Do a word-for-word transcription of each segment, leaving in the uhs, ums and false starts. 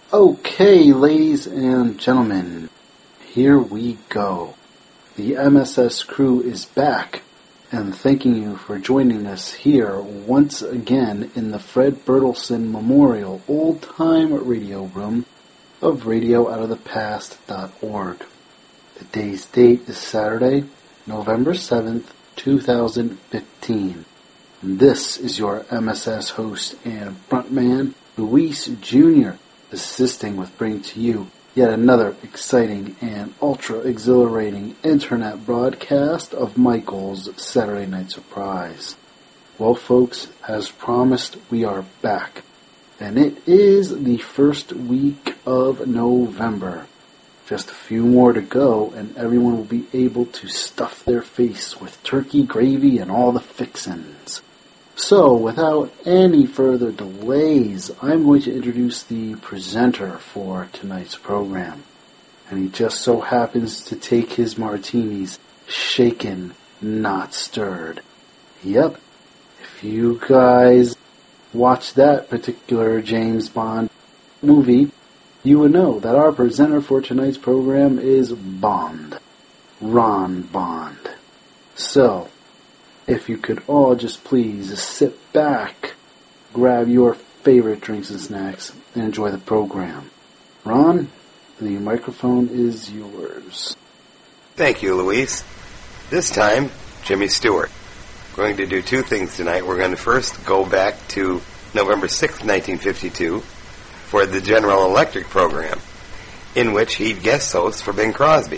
Okay, ladies and gentlemen, here we go. The M S S crew is back, and thanking you for joining us here once again in the Fred Bertelsen Memorial Old Time Radio Room of radio out of the past dot org. Today's date is Saturday, November seventh, two thousand fifteen. And this is your M S S host and frontman, Luis Junior, assisting with bringing to you yet another exciting and ultra-exhilarating internet broadcast of Michael's Saturday Night Surprise. Well, folks, as promised, we are back. And it is the first week of November. Just a few more to go, and everyone will be able to stuff their face with turkey gravy and all the fixins. So, without any further delays, I'm going to introduce the presenter for tonight's program. And he just so happens to take his martinis shaken, not stirred. Yep, if you guys watch that particular James Bond movie, you would know that our presenter for tonight's program is Bond. Ron Bond. So, if you could all just please sit back, grab your favorite drinks and snacks, and enjoy the program. Ron, the microphone is yours. Thank you, Luis. This time, Jimmy Stewart. We're going to do two things tonight. We're going to first go back to November sixth, nineteen fifty-two, for the General Electric program, in which he guest hosts for Bing Crosby.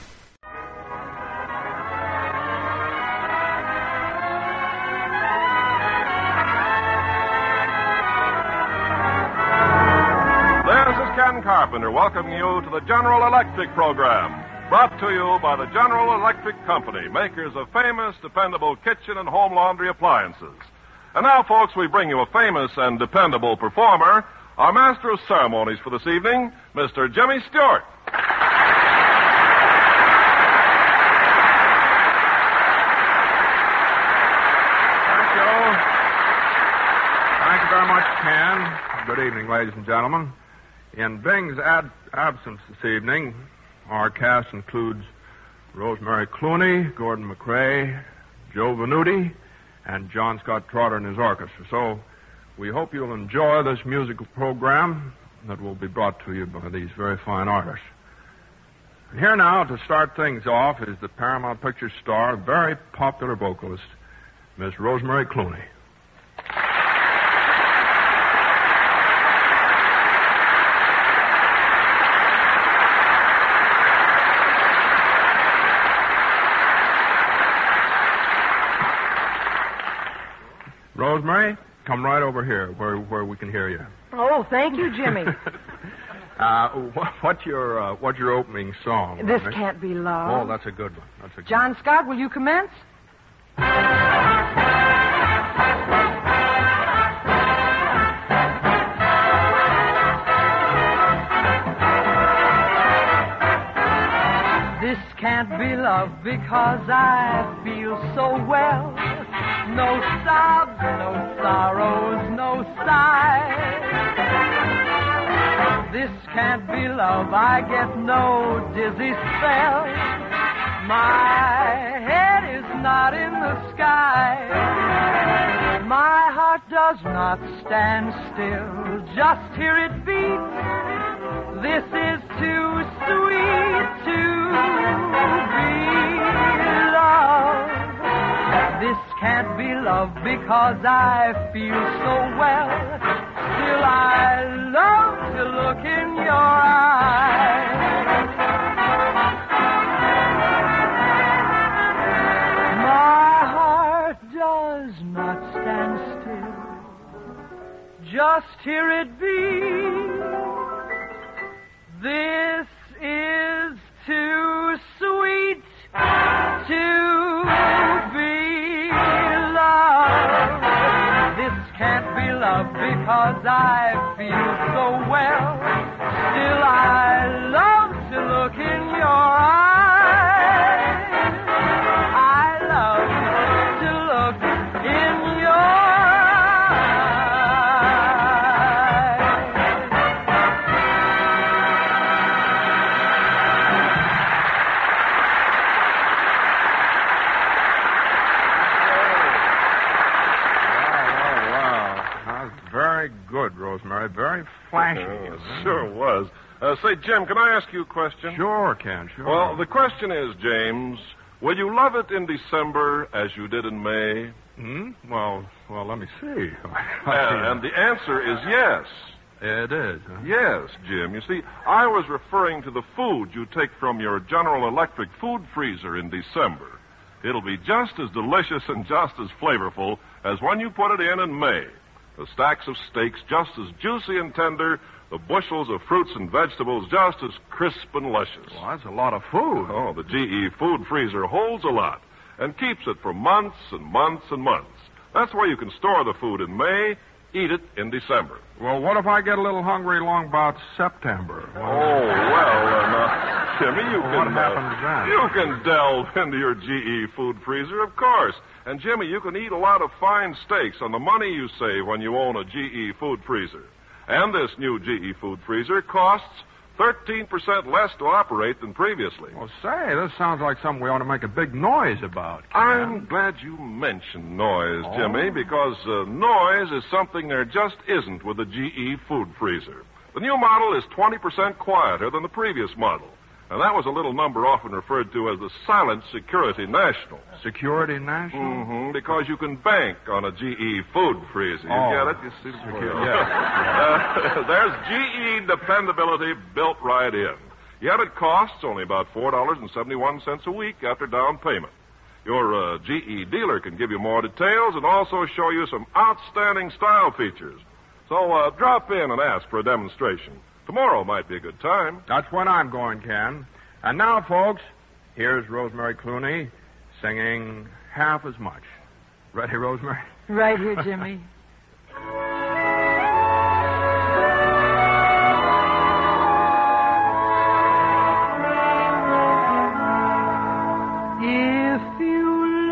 Carpenter welcoming you to the General Electric program, brought to you by the General Electric Company, makers of famous, dependable kitchen and home laundry appliances. And now, folks, we bring you a famous and dependable performer, our master of ceremonies for this evening, Mister Jimmy Stewart. Thank you. Thank you very much, Ken. Good evening, ladies and gentlemen. In Bing's ad- absence this evening, our cast includes Rosemary Clooney, Gordon MacRae, Joe Venuti, and John Scott Trotter and his orchestra. So we hope you'll enjoy this musical program that will be brought to you by these very fine artists. And here now, to start things off, is the Paramount Picture star, very popular vocalist, Miss Rosemary Clooney. Rosemary, come right over here where where we can hear you. Oh, thank you, Jimmy. uh, what, what's your uh, what's your opening song? This Rosemary? Can't Be Love. Oh, that's a good one. That's a good John one. Scott, will you commence? This can't be love because I feel so well. No sobs, no sorrows, no sighs. This can't be love, I get no dizzy spell. My head is not in the sky. My heart does not stand still, just hear it beat. This is too sweet to be love. This can't be love because I feel so well. Still I love to look in your eyes. My heart does not stand still. Just hear it beat. This is too sweet to be love. This can't be love because I feel so well. Still I love to look in your eyes. I love to look in your eyes. flashy. Oh, it sure was. Uh, say, Jim, can I ask you a question? Sure, Ken, sure. Well, the question is, James, will you love it in December as you did in May? Hmm? Well, well, let me see. Uh, and the answer is yes. It is, huh? Yes, Jim. You see, I was referring to the food you take from your General Electric food freezer in December. It'll be just as delicious and just as flavorful as when you put it in in May. The stacks of steaks just as juicy and tender, the bushels of fruits and vegetables just as crisp and luscious. Well, that's a lot of food. Oh, the G E food freezer holds a lot and keeps it for months and months and months. That's why you can store the food in May, eat it in December. Well, what if I get a little hungry along about September? Oh, well, uh, now, Jimmy, you Well, can... what happens uh, then? You can delve into your G E food freezer, of course. And, Jimmy, you can eat a lot of fine steaks on the money you save when you own a G E food freezer. And this new G E food freezer costs thirteen percent less to operate than previously. Well, say, this sounds like something we ought to make a big noise about, Ken. I'm glad you mentioned noise, Oh. Jimmy, because uh, noise is something there just isn't with the G E food freezer. The new model is twenty percent quieter than the previous model. And that was a little number often referred to as the Silent Security National. Security National? Mm-hmm, because you can bank on a G E food freezer. You Oh. get it? You see the Security, yeah. uh, There's G E dependability built right in. Yet it costs only about four dollars and seventy-one cents a week after down payment. Your uh, G E dealer can give you more details and also show you some outstanding style features. So uh, drop in and ask for a demonstration. Tomorrow might be a good time. That's when I'm going, Ken. And now, folks, here's Rosemary Clooney singing Half as Much. Ready, Rosemary? Right here, Jimmy. If you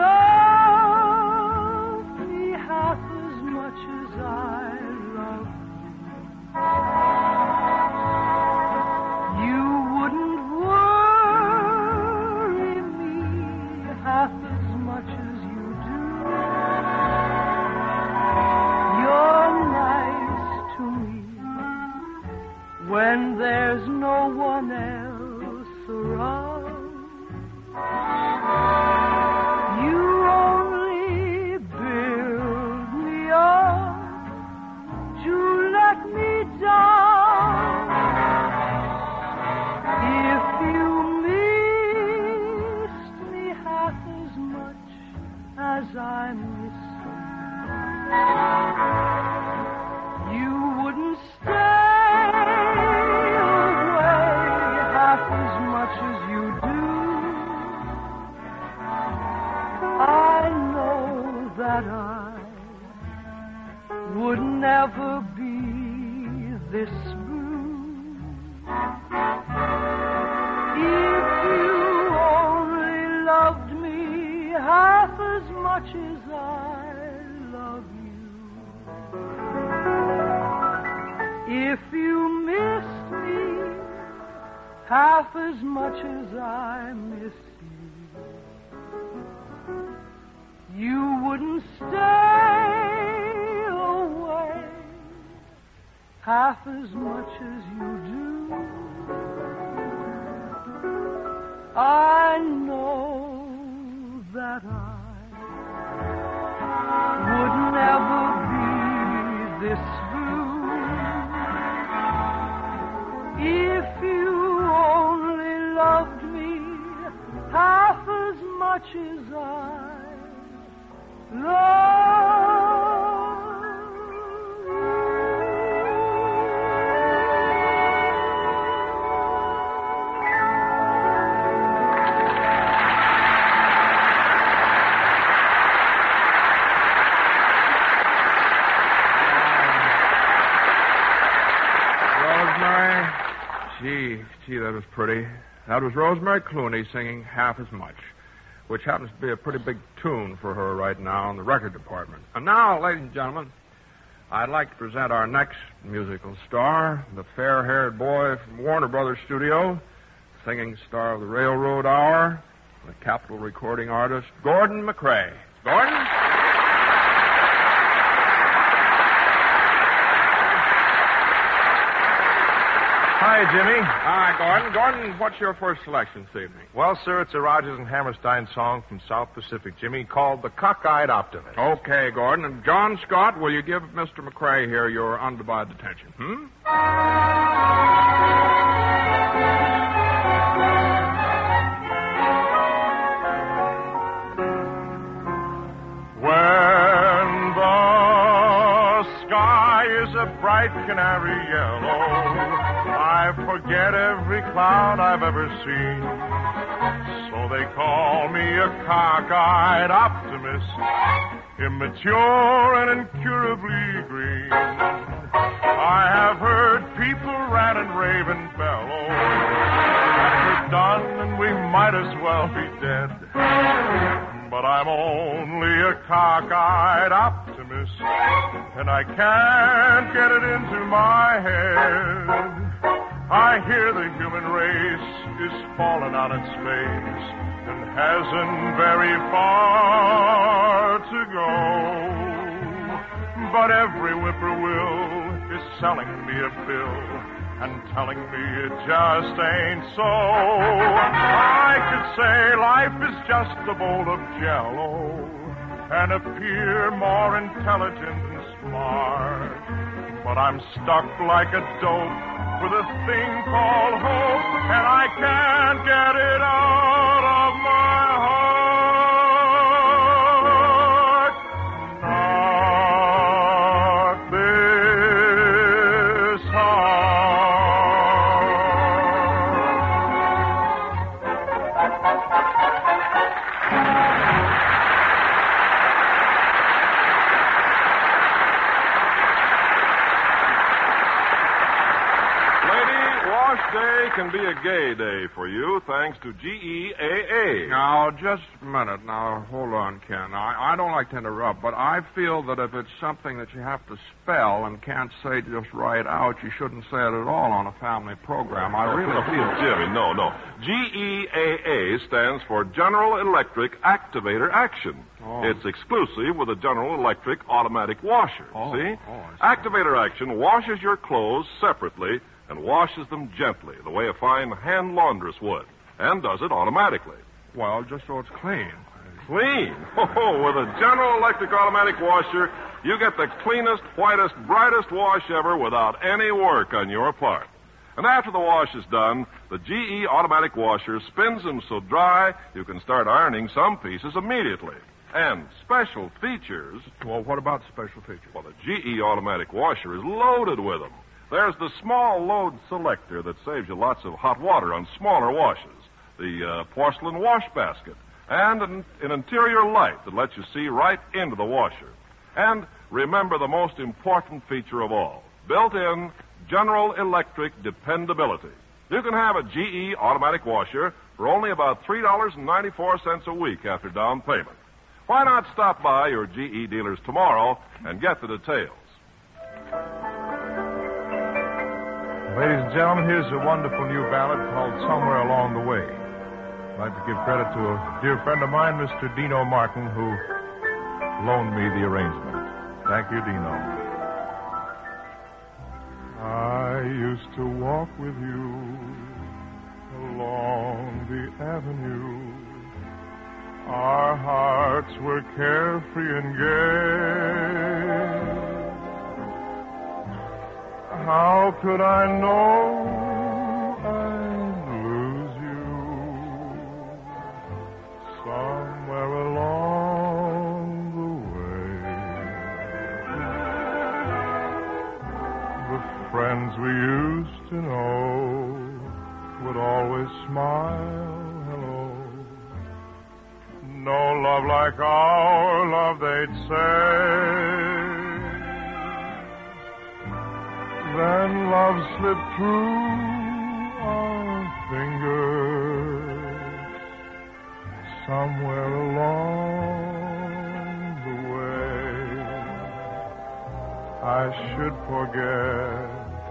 love me half as much as I love you, you wouldn't worry me half as much as you do. You're nice to me when there's no one else around. You only build me up to let me down. If you missed me half as much as I miss you, you wouldn't stay away half as much as you do. I know that I would never be this blue if you only loved me half as much as I love you. If you missed me half as much as I miss you, you wouldn't stay away half as much as you do. I know that I would never be this blue if you only loved me half as much as I Rosemary? Gee, gee, that was pretty. That was Rosemary Clooney singing Half as Much, which happens to be a pretty big tune for her right now in the record department. And now, ladies and gentlemen, I'd like to present our next musical star, the fair-haired boy from Warner Brothers Studio, singing star of the Railroad Hour, the Capitol recording artist, Gordon MacRae. Gordon? Hi, Jimmy. Hi, Gordon. Gordon, what's your first selection this evening? Well, sir, it's a Rogers and Hammerstein song from South Pacific, Jimmy, called The Cockeyed Optimist. Okay, Gordon. And John Scott, will you give Mister McCrae here your undivided attention? Hmm? Bright canary yellow, I forget every cloud I've ever seen. So they call me a cockeyed optimist, immature and incurably green. I have heard people rant and rave and bellow, and we're done and we might as well be dead. But I'm only a cockeyed optimist, and I can't get it into my head. I hear the human race is falling on its face and hasn't very far to go. But every whippoorwill is selling me a bill and telling me it just ain't so. I could say life is just a bowl of jello and appear more intelligent and smart. But I'm stuck like a dope with a thing called hope, and I can't get it out of my heart. Not this Day can be a gay day for you thanks to G E A A. Now, just a minute. Now, hold on, Ken. I, I don't like to interrupt, but I feel that if it's something that you have to spell and can't say just right out, you shouldn't say it at all on a family program. I really feel Jimmy, no, no. G E A A stands for General Electric Activator Action. Oh. It's exclusive with a General Electric automatic washer. Oh. See? Oh, Activator Action washes your clothes separately and washes them gently, the way a fine hand laundress would, and does it automatically. Well, just so it's clean. Clean? Oh, with a General Electric automatic washer, you get the cleanest, whitest, brightest wash ever without any work on your part. And after the wash is done, the G E automatic washer spins them so dry you can start ironing some pieces immediately. And special features. Well, what about special features? Well, the G E automatic washer is loaded with them. There's the small load selector that saves you lots of hot water on smaller washes, the uh, porcelain wash basket, and an, an interior light that lets you see right into the washer. And remember the most important feature of all, built-in General Electric dependability. You can have a G E automatic washer for only about three dollars and ninety-four cents a week after down payment. Why not stop by your G E dealers tomorrow and get the details? Ladies and gentlemen, here's a wonderful new ballad called Somewhere Along the Way. I'd like to give credit to a dear friend of mine, Mister Dino Martin, who loaned me the arrangement. Thank you, Dino. I used to walk with you along the avenue. Our hearts were carefree and gay. How could I know I'd lose you somewhere along the way? The friends we used to know would always smile, hello. No love like our love, they'd say. Then love slipped through our fingers somewhere along the way. I should forget,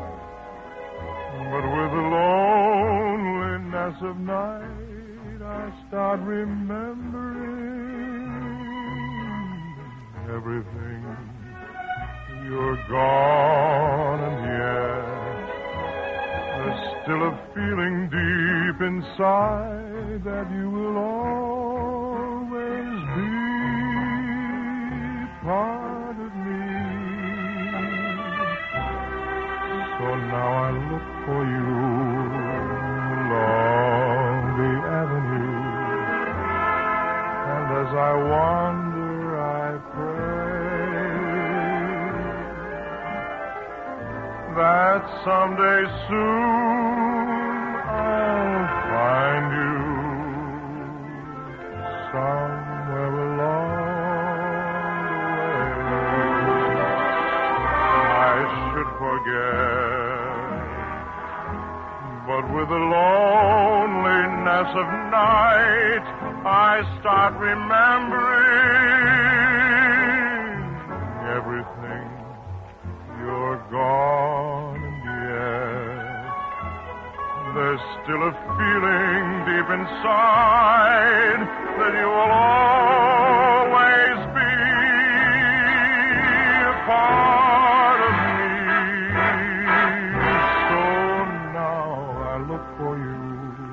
but with the loneliness of night, I start remembering everything. You're gone, and yet the still a feeling deep inside that you will always be part of me. So now I look for you along the avenue, and as I wander I pray that someday soon I'll find you somewhere along the way. I should forget, but with the loneliness of night I start remembering everything. You're gone, and yet there's still a feeling deep inside that you will always be a part of me. So now I look for you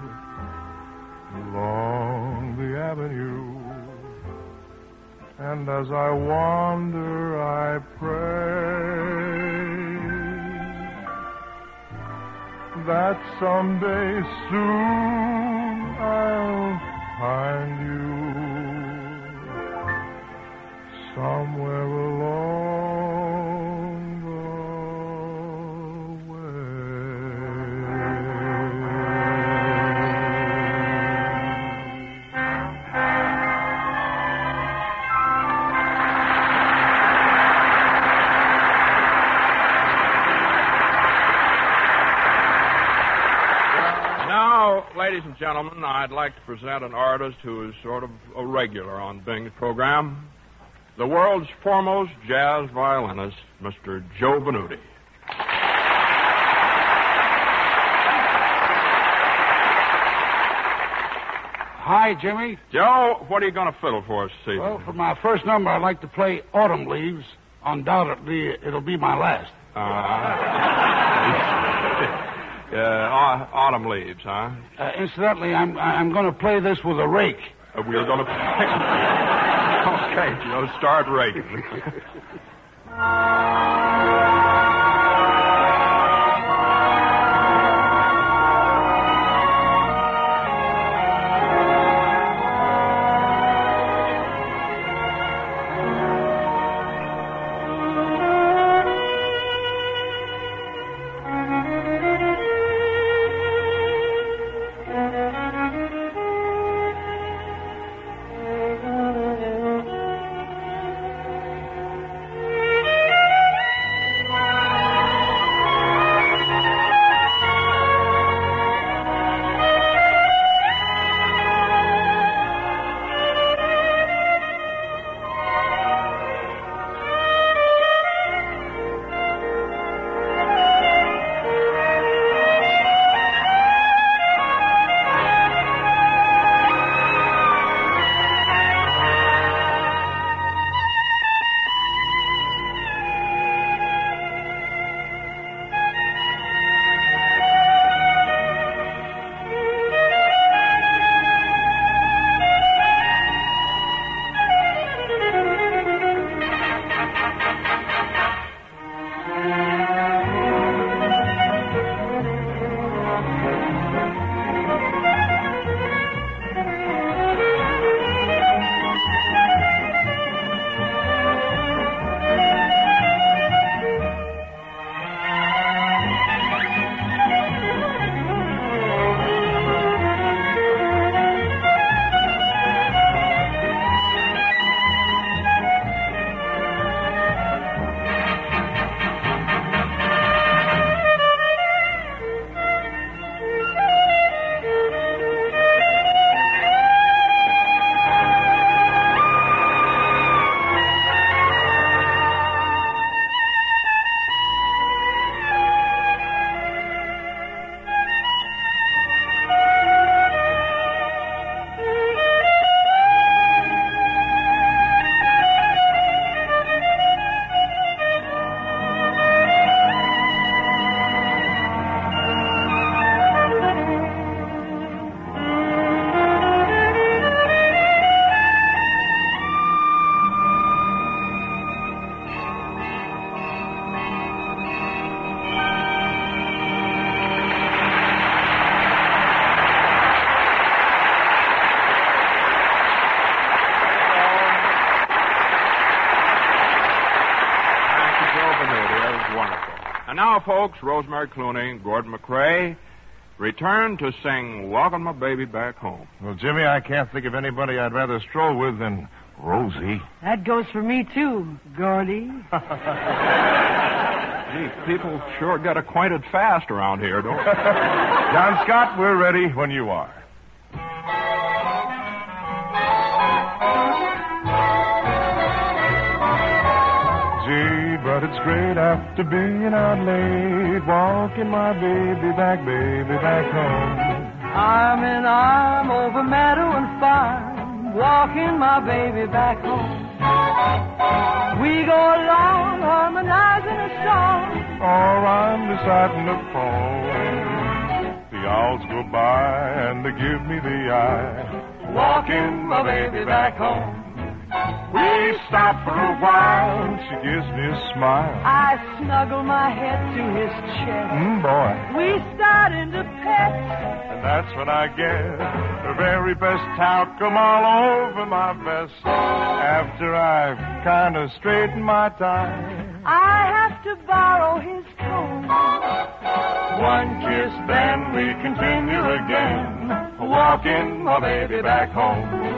along the avenue, and as I wander I pray that someday soon I'll find you somewhere along the Ladies and gentlemen, I'd like to present an artist who is sort of a regular on Bing's program, the world's foremost jazz violinist, Mister Joe Venuti. Hi, Jimmy. Joe, what are you going to fiddle for us this evening? Well, for my first number, I'd like to play Autumn Leaves. Undoubtedly, it'll be my last. Uh, Uh, autumn leaves, huh? Uh, incidentally, I'm I'm going to play this with a rake. Uh, we're going to play. Okay, Joe, start raking. folks, Rosemary Clooney, Gordon McRae, return to sing Walking My Baby Back Home. Well, Jimmy, I can't think of anybody I'd rather stroll with than Rosie. That goes for me, too, Gordy. Gee, people sure get acquainted fast around here, don't they? John Scott, we're ready when you are. Gee, but it's great after being out late, walking my baby back, baby back home. Arm in arm over meadow and farm, walking my baby back home. We go along harmonizing a song, or I'm reciting a poem. The owls go by and they give me the eye, walking my baby back home. We stop for a while and she gives me a smile. I snuggle my head to his chest. Mm, boy. We start into pet, And that's when I get the very best talcum all over my vest. After I've kind of straightened my tie, I have to borrow his comb. one kiss, then we continue again, walking my baby back home.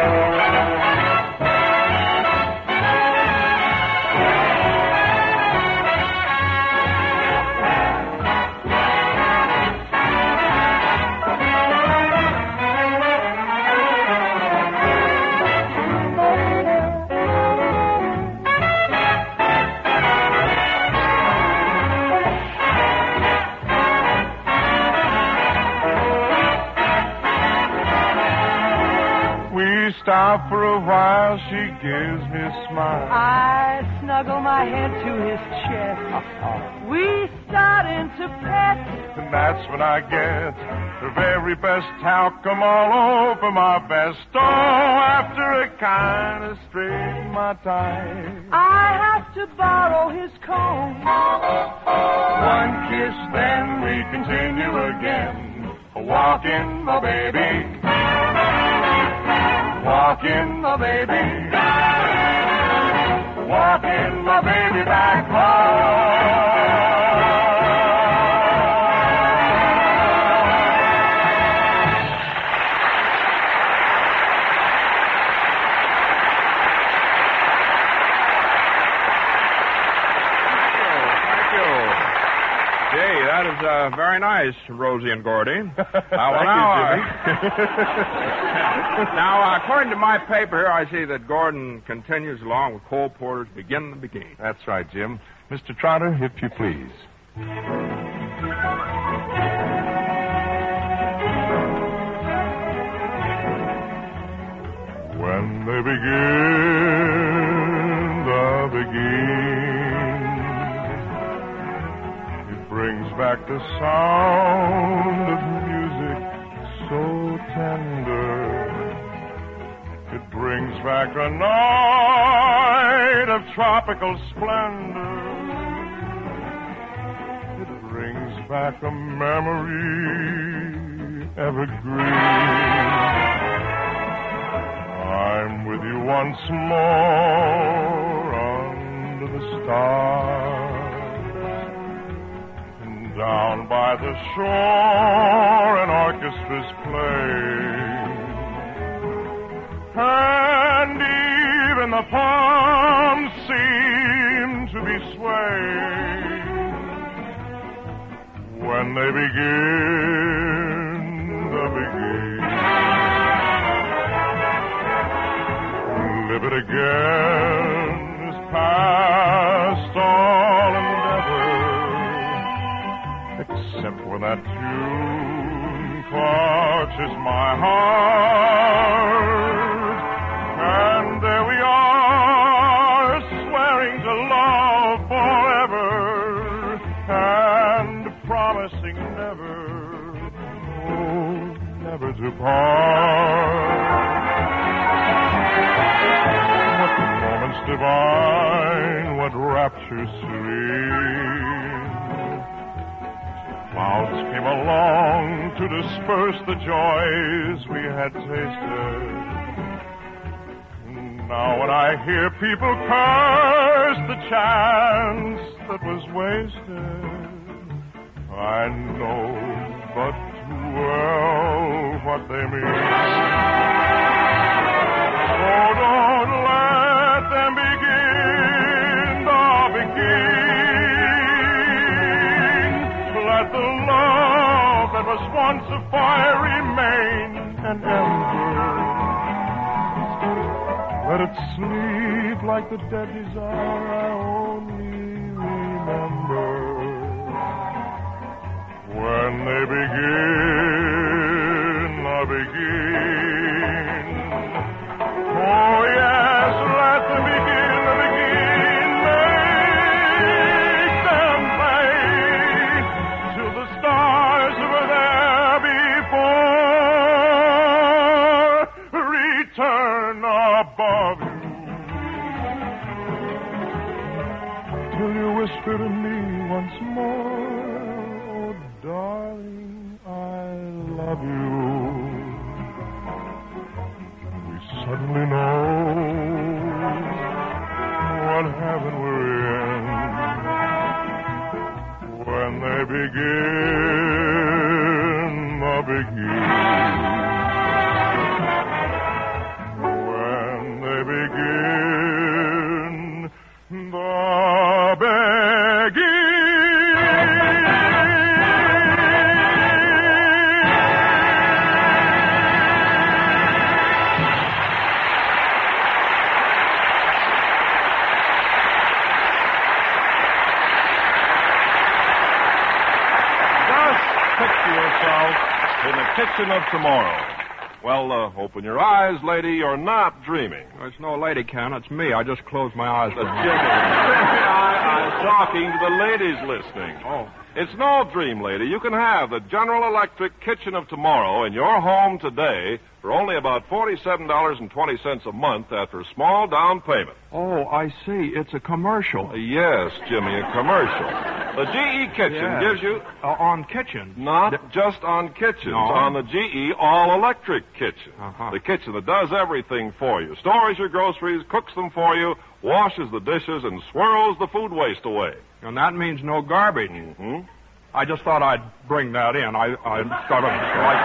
Stop for a while, she gives me a smile. I snuggle my head to his chest. We start into pet, And that's when I get the very best talcum all over my vest. Oh, after it kind of straighten my tie, I have to borrow his comb. one kiss, then we continue again, walking my baby, walking my baby, walking my baby back home. That is uh, very nice, Rosie and Gordy. Uh, well, Thank now, you, Jimmy. uh, now, uh, according to my paper here, I see that Gordon continues along with Cole Porter's Begin the Beginning. That's right, Jim. Mister Trotter, if you please. When they begin the begin, it brings back the sound of music so tender. It brings back a night of tropical splendor. It brings back a memory evergreen. I'm with you once more under the stars, and down by the shore an orchestra's playing, and even the palms seem to be swaying when they begin the begin. Live it again is past all endeavor, except when that tune clutches my heart. And there we are, swearing to love forever, and promising never, oh, never to part. Divine, what rapture serene. Clouds came along to disperse the joys we had tasted. Now when I hear people curse the chance that was wasted, I know but too well what they mean. Oh, don't let them begin the begin. Let the love that was once a fire remain an ember. Let it sleep like the dead desire I only remember. When they begin, I begin. Oh, yes, let them begin, begin. Make them play till the stars were there before. Return above you till you whisper to me once more. Darling, I love you. We suddenly know what heaven we're in when they begin the begin. When they begin the begin. In the kitchen of tomorrow. Well, uh, open your eyes, lady. You're not dreaming. It's no lady, Ken. It's me. I just closed my eyes. Uh, Jimmy, I, I'm talking to the ladies listening. Oh. It's no dream, lady. You can have the General Electric kitchen of tomorrow in your home today for only about forty-seven dollars and twenty cents a month after a small down payment. Oh, I see. It's a commercial. Uh, yes, Jimmy, a commercial. The G E kitchen Yes. gives you... Uh, on kitchen. Not Th- just on kitchens, No. on the G E all-electric kitchen. Uh-huh. The kitchen that does everything for you. Stores your groceries, cooks them for you, washes the dishes, and swirls the food waste away. And that means no garbage. Mm-hmm. I just thought I'd bring that in. I, I sort of like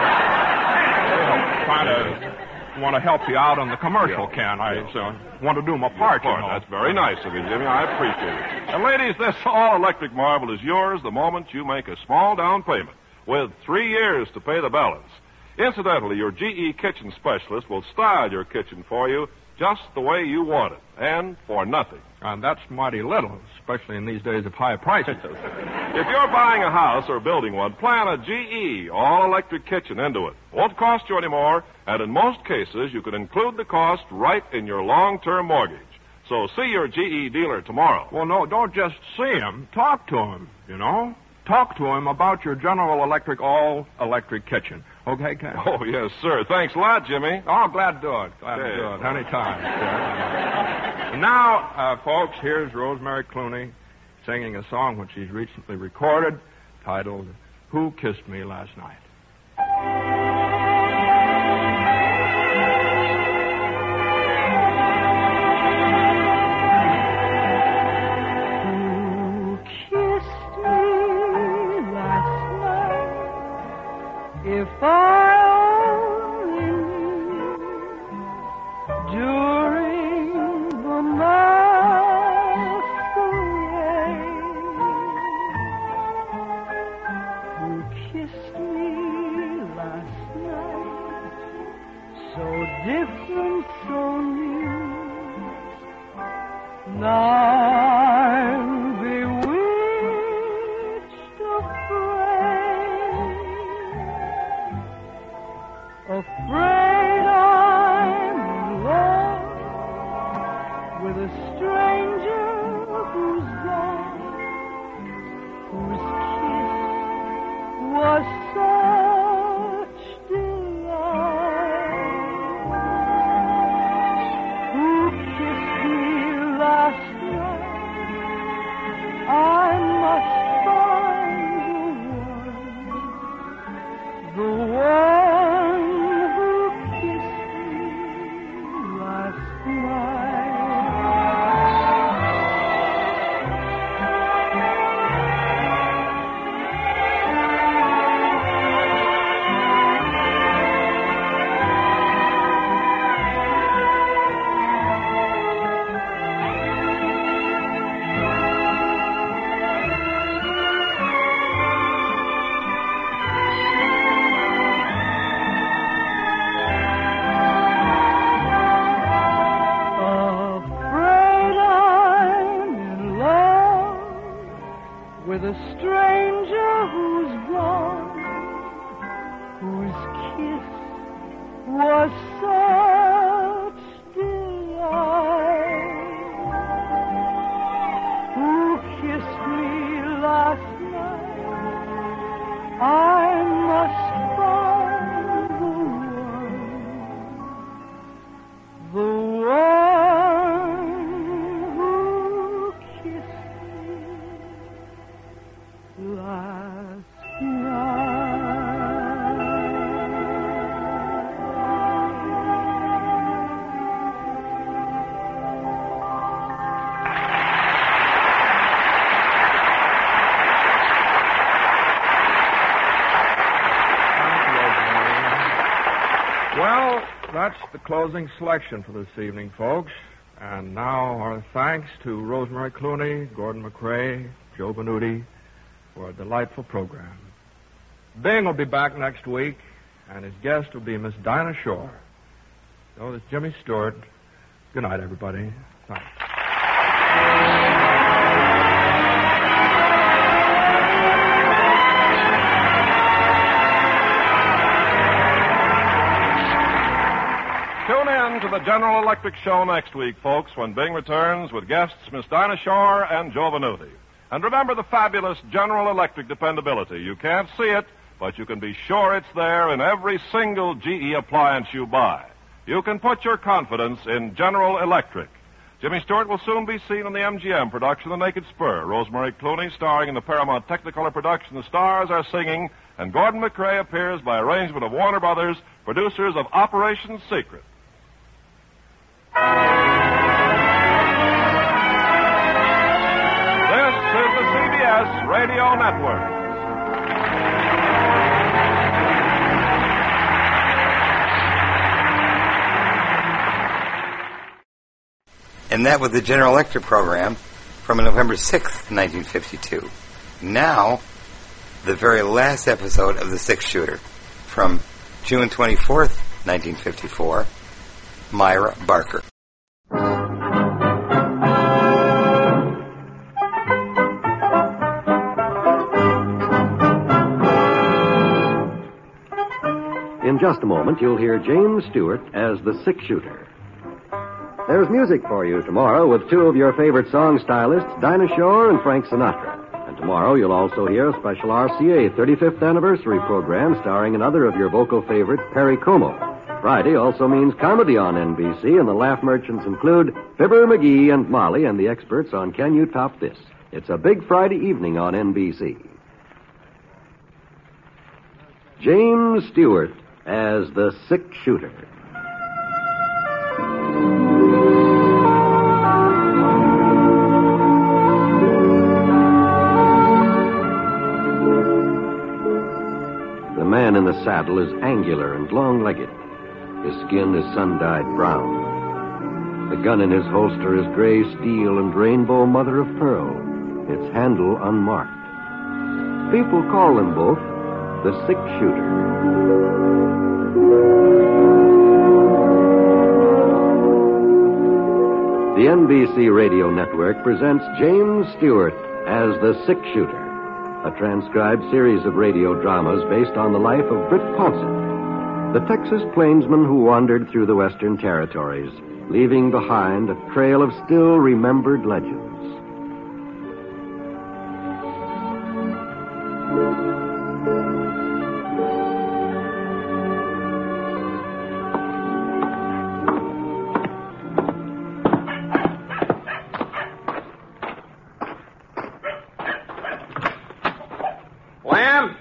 kind of want to help you out on the commercial, Ken. I uh, want to do my part, you know. That's very nice of you, Jimmy. I appreciate it. And ladies, this all-electric marvel is yours the moment you make a small down payment with three years to pay the balance. Incidentally, your G E kitchen specialist will style your kitchen for you just the way you want it, and for nothing. And that's mighty little, especially in these days of high prices. If you're buying a house or building one, plan a G E all-electric kitchen into it. Won't cost you any more, and in most cases, you can include the cost right in your long-term mortgage. So see your G E dealer tomorrow. Well, no, don't just see him. Talk to him, you know. Talk to him about your General Electric all-electric kitchen. Okay, Ken? Oh, yes, sir. Thanks a lot, Jimmy. Oh, glad to do it. Glad Okay. to do it. Anytime. And now, uh, folks, here's Rosemary Clooney singing a song which she's recently recorded titled, Who Kissed Me Last Night? Who kissed me last night? If I only knew during the masquerade, who kissed me last night, so different, so new. Now I'm bewitched, afraid, afraid I'm in love with a stranger who's gone, whose kiss was such delight. Who kissed me last night? I must find the one, the one who Well, that's the closing selection for this evening, folks. And now our thanks to Rosemary Clooney, Gordon MacRae, Joe Venuti for a delightful program. Bing will be back next week, and his guest will be Miss Dinah Shore. So this is Jimmy Stewart. Good night, everybody. Thanks. Tune in to the General Electric Show next week, folks, when Bing returns with guests Miss Dinah Shore and Joe Venuti. And remember the fabulous General Electric dependability. You can't see it, but you can be sure it's there in every single G E appliance you buy. You can put your confidence in General Electric. Jimmy Stewart will soon be seen in the M G M production, The Naked Spur. Rosemary Clooney, starring in the Paramount Technicolor production, The Stars Are Singing, and Gordon MacRae appears by arrangement of Warner Brothers, producers of Operation Secret. This is the C B S Radio Network. And that was the General Electric program from November sixth, nineteen fifty-two. Now, the very last episode of The Six Shooter from June twenty-fourth, nineteen fifty-four, Myra Barker. In just a moment, you'll hear James Stewart as the Six Shooter. There's music for you tomorrow with two of your favorite song stylists, Dinah Shore and Frank Sinatra. And tomorrow you'll also hear a special R C A thirty-fifth anniversary program starring another of your vocal favorites, Perry Como. Friday also means comedy on N B C, and the laugh merchants include Fibber, McGee, and Molly, and the experts on Can You Top This? It's a big Friday evening on N B C. James Stewart as the Six Shooter. The man in the saddle is angular and long-legged. His skin is sun-dyed brown. The gun in his holster is gray steel and rainbow mother of pearl, its handle unmarked. People call them both the Six Shooter. The N B C Radio Network presents James Stewart as the Six Shooter, a transcribed series of radio dramas based on the life of Britt Pouncett, the Texas plainsman who wandered through the Western Territories, leaving behind a trail of still remembered legends. Lamb?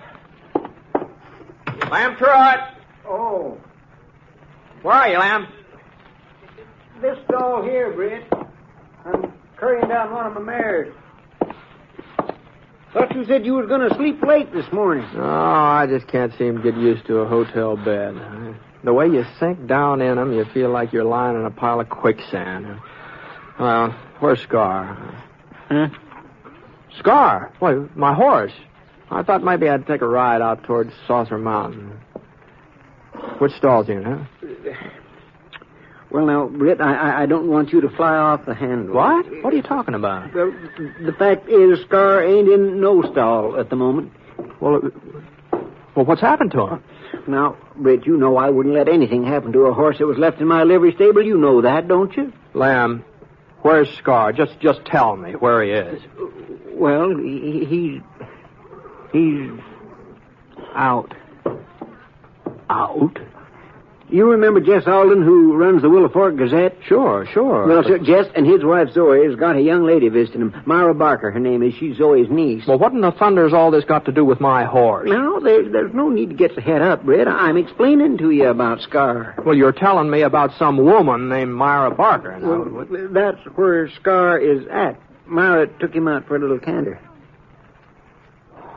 Lamb Trot? Oh. Where are you, Lamb? This stall here, Britt. I'm currying down one of my mares. Thought you said you was going to sleep late this morning. Oh, I just can't seem to get used to a hotel bed. The way you sink down in them, you feel like you're lying in a pile of quicksand. Well, where's Scar? Huh? Scar? Why, my horse. I thought maybe I'd take a ride out towards Saucer Mountain. Which stall's in, huh? Well, now, Britt, I, I, I don't want you to fly off the handle. What? What are you talking about? Well, the fact is, Scar ain't in no stall at the moment. Well, well, what's happened to him? Now, Britt, you know I wouldn't let anything happen to a horse that was left in my livery stable. You know that, don't you? Lamb, where's Scar? Just, just tell me where he is. Well, he, he's... He's out. Out? You remember Jess Alden, who runs the Willow Fork Gazette? Sure, sure. Well, sir, Jess and his wife Zoe has got a young lady visiting him. Myra Barker, her name is. She's Zoe's niece. Well, what in the thunder's all this got to do with my horse? No, there's, there's no need to get the head up, Britt. I'm explaining to you about Scar. Well, you're telling me about some woman named Myra Barker. Now. Well, that's where Scar is at. Myra took him out for a little canter.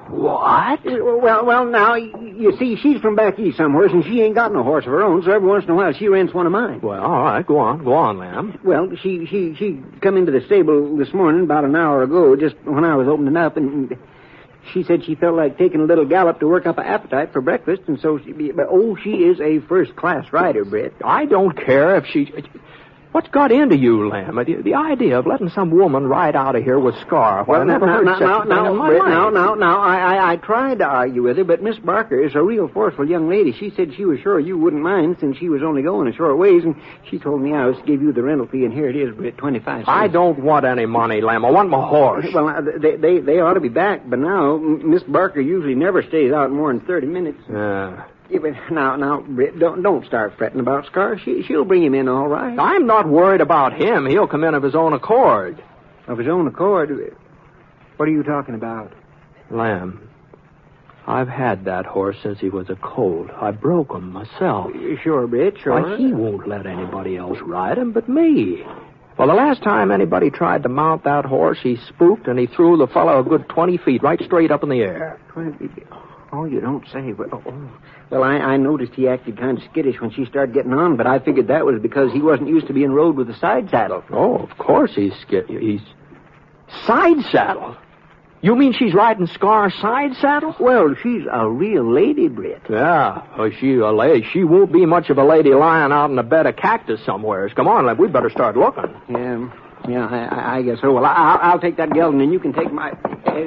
What? Well, well, now, you see, she's from back east somewhere, and she ain't got no horse of her own, so every once in a while she rents one of mine. Well, all right, go on. Go on, Lamb. Well, she she she come into the stable this morning about an hour ago, just when I was opening up, and she said she felt like taking a little gallop to work up an appetite for breakfast, and so she... But, oh, she is a first-class rider, Britt. I don't care if she... What's got into you, Lamb? The, the idea of letting some woman ride out of here with Scar. Well, I never now, heard now, such now, a thing now, in my Britt, life. now, now, now, I, I, I tried to argue with her, but Miss Barker is a real forceful young lady. She said she was sure you wouldn't mind since she was only going a short ways, and she told me I was to give you the rental fee, and here it is, Britt, twenty-five cents. I don't want any money, Lamb. I want my horse. Well, uh, they, they, they ought to be back, but now Miss Barker usually never stays out more than thirty minutes. Yeah. Yeah, but now, now, Britt, don't don't start fretting about Scar. She she'll bring him in all right. I'm not worried about him. He'll come in of his own accord. Of his own accord? What are you talking about? Lamb, I've had that horse since he was a colt. I broke him myself. Sure, Britt, sure. Why, he won't let anybody else ride him but me. Well, the last time anybody tried to mount that horse, he spooked and he threw the fellow a good twenty feet right straight up in the air. Twenty feet? Oh, you don't say. Well, oh. well I, I noticed he acted kind of skittish when she started getting on, but I figured that was because he wasn't used to being rode with a side saddle. Oh, of course he's skittish. He's... Side saddle? You mean she's riding Scar side saddle? Well, she's a real lady, Britt. Yeah, oh, she a lady. She won't be much of a lady lying out in a bed of cactus somewheres. Come on, lad, we better start looking. Yeah, yeah, I, I guess so. Well, I, I'll, I'll take that gelding, and you can take my...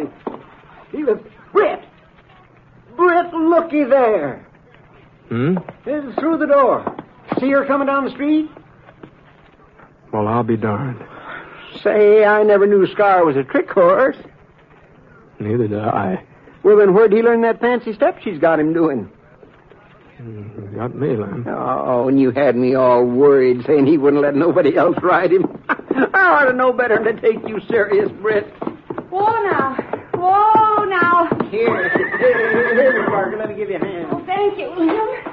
Uh, Britt! Britt, looky there. Hmm? It's through the door. See her coming down the street? Well, I'll be darned. Say, I never knew Scar was a trick horse. Neither did I. Well, then where'd he learn that fancy step she's got him doing? You got me, Lamb. Oh, and you had me all worried, saying he wouldn't let nobody else ride him. I ought to know better than to take you serious, Britt. Whoa, now. Whoa, now. Here, here, here, Miss Barker, let me give you a hand. Oh, thank you, William.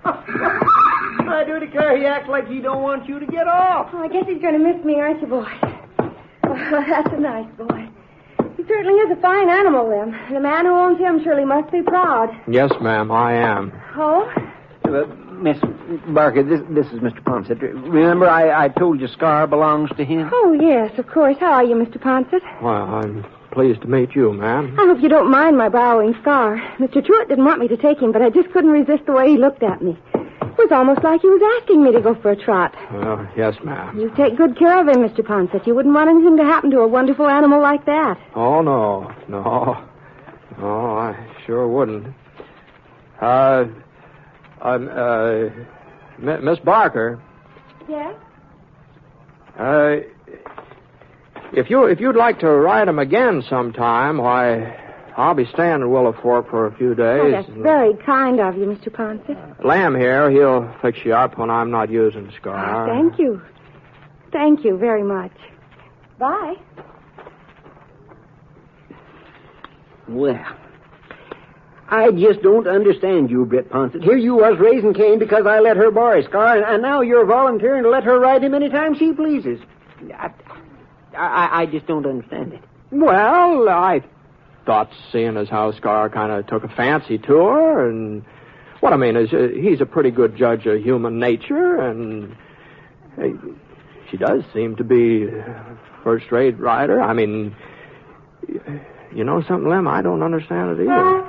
I do declare he acts like he don't want you to get off. Oh, I guess he's going to miss me, aren't you, boy? Oh, that's a nice boy. He certainly is a fine animal, Lem. The man who owns him surely must be proud. Yes, ma'am, I am. Oh? Uh, Miss Barker, this this is Mister Ponset. Remember I, I told you Scar belongs to him? Oh, yes, of course. How are you, Mister Ponset? Well, I'm pleased to meet you, ma'am. I hope you don't mind my borrowing Scar. Mister Truitt didn't want me to take him, but I just couldn't resist the way he looked at me. It was almost like he was asking me to go for a trot. Well, yes, ma'am. You take good care of him, Mister Ponset. You wouldn't want anything to happen to a wonderful animal like that. Oh, no. No. No, I sure wouldn't. Uh, um, uh, M- Miss Barker. Yes? Uh, if you, if you'd like to ride him again sometime, why... I'll be staying in Willowthorpe for a few days. Oh, that's very kind of you, Mister Ponset. Lamb here, he'll fix you up when I'm not using Scar. Oh, thank you. Thank you very much. Bye. Well, I just don't understand you, Britt Ponset. Here you was raising Cain because I let her borrow Scar, and now you're volunteering to let her ride him any time she pleases. I, I, I just don't understand it. Well, I... thought, seeing as how Scar kind of took a fancy to her, and what I mean is uh, he's a pretty good judge of human nature, and uh, she does seem to be a first-rate rider. I mean, you know something, Lem? I don't understand it either.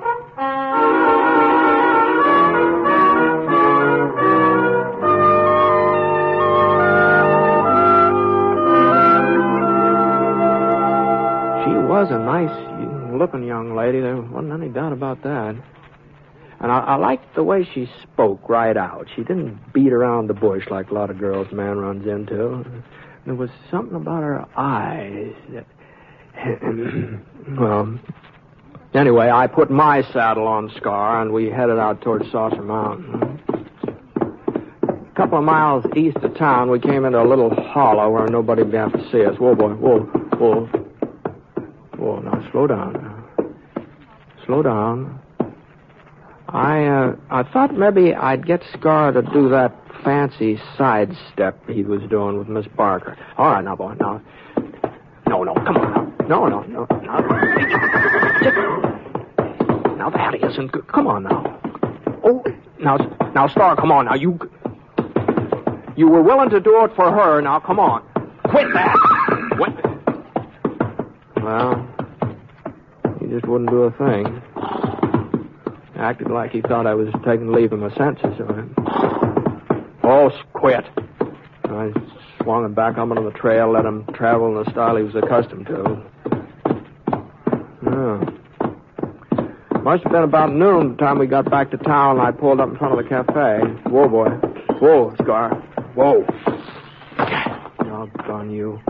She was a nice looking young lady. There wasn't any doubt about that. And I, I liked the way she spoke right out. She didn't beat around the bush like a lot of girls man runs into. There was something about her eyes that... well, anyway, I put my saddle on Scar, and we headed out towards Saucer Mountain. A couple of miles east of town, we came into a little hollow where nobody would have to see us. Whoa, boy, whoa, whoa. Whoa, now, slow down now. Slow down. I, uh, I thought maybe I'd get Scar to do that fancy sidestep he was doing with Miss Barker. All right, now, boy, now. No, no, come on now. No, no, no, no. Just now, that isn't good. Come on now. Oh, now, now, Star, come on now. You, you were willing to do it for her. Now, come on. Quit that. Quit. Well, he just wouldn't do a thing. Acted like he thought I was taking leave of my senses. Oh, quit. I swung him back up onto the trail, let him travel in the style he was accustomed to. Oh. Must have been about noon the time we got back to town, and I pulled up in front of the cafe. Whoa, boy. Whoa, Scar. Whoa. Doggone you.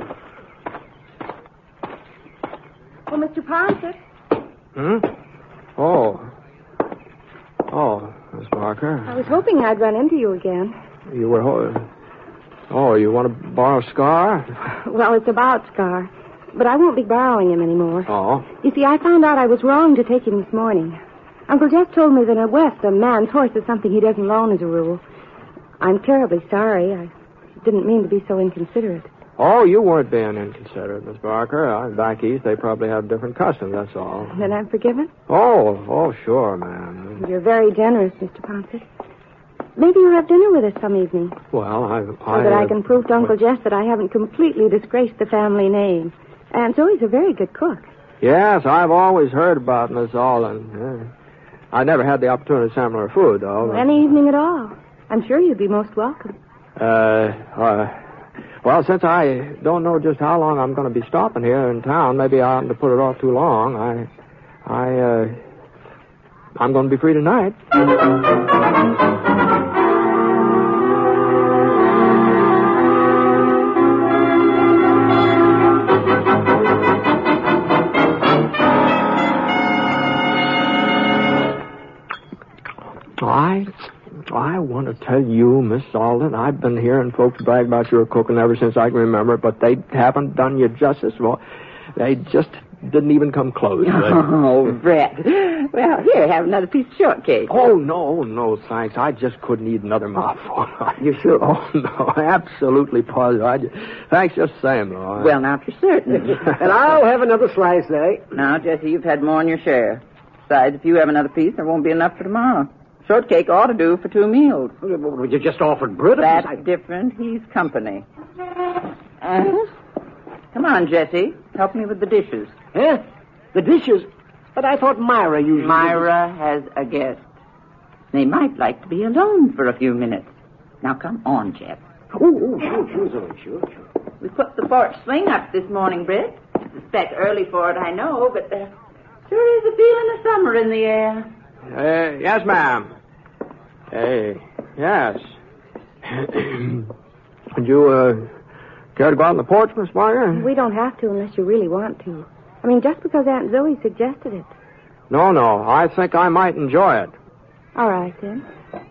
Oh, Mister Ponset. Hmm? Oh. Oh, Miss Barker. I was hoping I'd run into you again. You were... Ho- oh, you want to borrow Scar? Well, it's about Scar. But I won't be borrowing him anymore. Oh? You see, I found out I was wrong to take him this morning. Uncle Jeff told me that in the West, a man's horse is something he doesn't loan as a rule. I'm terribly sorry. I didn't mean to be so inconsiderate. Oh, you weren't being inconsiderate, Miss Barker. Uh, back east, they probably have different customs, that's all. Then I'm forgiven? Oh, oh, sure, ma'am. You're very generous, Mister Ponset. Maybe you'll have dinner with us some evening. Well, I... I so that I can prove to Uncle Jeff that I haven't completely disgraced the family name. Aunt Zoe's a very good cook. Yes, I've always heard about Miss Alden. Yeah. I never had the opportunity to sample her food, though. Well, any evening at all. I'm sure you'd be most welcome. Uh, uh, well, since I don't know just how long I'm going to be stopping here in town, maybe I oughtn't to put it off too long. I, I, uh, I'm going to be free tonight. I, I want to tell you, Miss Alden, I've been hearing folks brag about your cooking ever since I can remember, but they haven't done you justice. Well, they just didn't even come close. Oh, Brett. Well, here, have another piece of shortcake. Oh, no, no, thanks. I just couldn't eat another mouthful. You sure? Oh, no, absolutely positive. I just, thanks just the same, though. Well, now, if you're certain. And I'll have another slice, eh? Now, Jesse, you've had more than your share. Besides, if you have another piece, there won't be enough for tomorrow. Shortcake ought to do for two meals. Well, you just offered bread. That's I... different. He's company. Uh, come on, Jesse. Help me with the dishes. Huh? The dishes? But I thought Myra usually... Myra has a guest. They might like to be alone for a few minutes. Now, come on, Jeff. Oh, oh sure, sure, Zoe, sure, sure. We put the porch swing up this morning, Britt. It's a speck early for it, I know, but there sure is a feeling of summer in the air. Uh, yes, ma'am. Hey, yes. Would you, uh, care to go out on the porch, Miss Barker? We don't have to unless you really want to. I mean, just because Aunt Zoe suggested it. No, no. I think I might enjoy it. All right, then.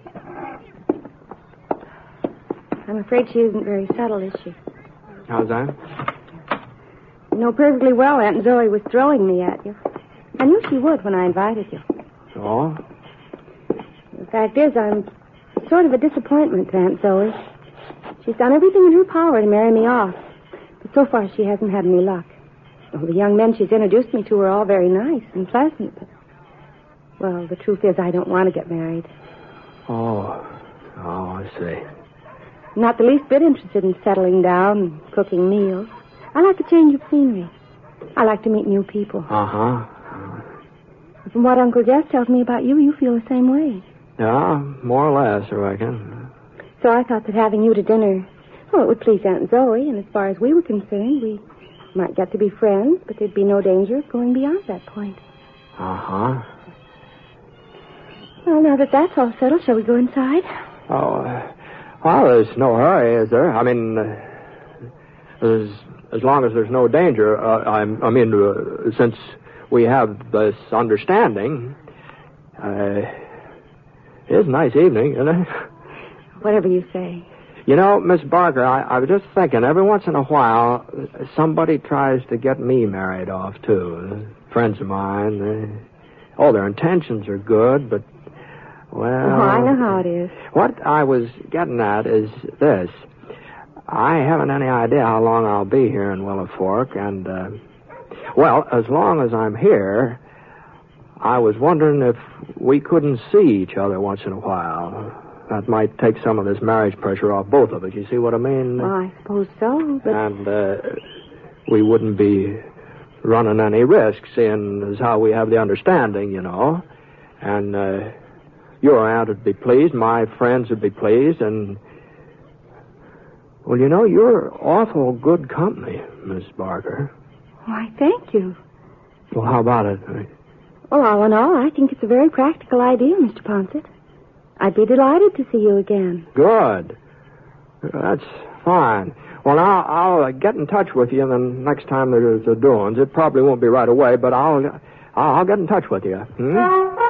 I'm afraid she isn't very subtle, is she? How's that? You know perfectly well Aunt Zoe was throwing me at you. I knew she would when I invited you. So? The fact is, I'm sort of a disappointment to Aunt Zoe. She's done everything in her power to marry me off. But so far, she hasn't had any luck. Well, the young men she's introduced me to are all very nice and pleasant. But, well, the truth is, I don't want to get married. Oh. Oh, I see. I'm not the least bit interested in settling down and cooking meals. I like a change of scenery. I like to meet new people. Uh-huh. From what Uncle Jeff tells me about you, you feel the same way. Yeah, more or less, I reckon. So I thought that having you to dinner, well, it would please Aunt Zoe, and as far as we were concerned, we might get to be friends, but there'd be no danger of going beyond that point. Uh-huh. Well, now that that's all settled, shall we go inside? Oh, uh, well, there's no hurry, is there? I mean, uh, as, as long as there's no danger, uh, I'm, I mean, uh, since we have this understanding, uh, it's a nice evening, isn't it? Whatever you say. You know, Miss Barker, I, I was just thinking, every once in a while, somebody tries to get me married off, too. Friends of mine. They, oh, their intentions are good, but, well... Oh, I know how it is. What I was getting at is this. I haven't any idea how long I'll be here in Willow Fork, and, uh, well, as long as I'm here, I was wondering if we couldn't see each other once in a while. That might take some of this marriage pressure off both of us. You see what I mean? Well, I suppose so, but... And uh, we wouldn't be running any risks, seeing as how we have the understanding, you know. And uh, your aunt would be pleased, my friends would be pleased, and... Well, you know, you're awful good company, Miss Barker. Why, thank you. Well, how about it? Well, all in all, I think it's a very practical idea, Mister Ponset. I'd be delighted to see you again. Good. That's fine. Well, now, I'll uh, get in touch with you the next time there's a doings. It probably won't be right away, but I'll I'll, I'll get in touch with you. Hmm?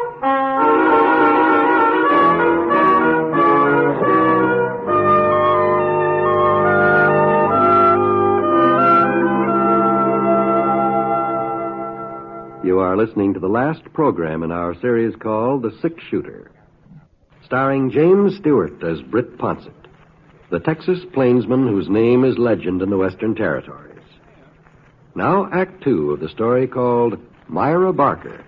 You are listening to the last program in our series called The Six Shooter, starring James Stewart as Britt Ponset, the Texas plainsman whose name is legend in the Western Territories. Now, Act Two of the story called Myra Barker.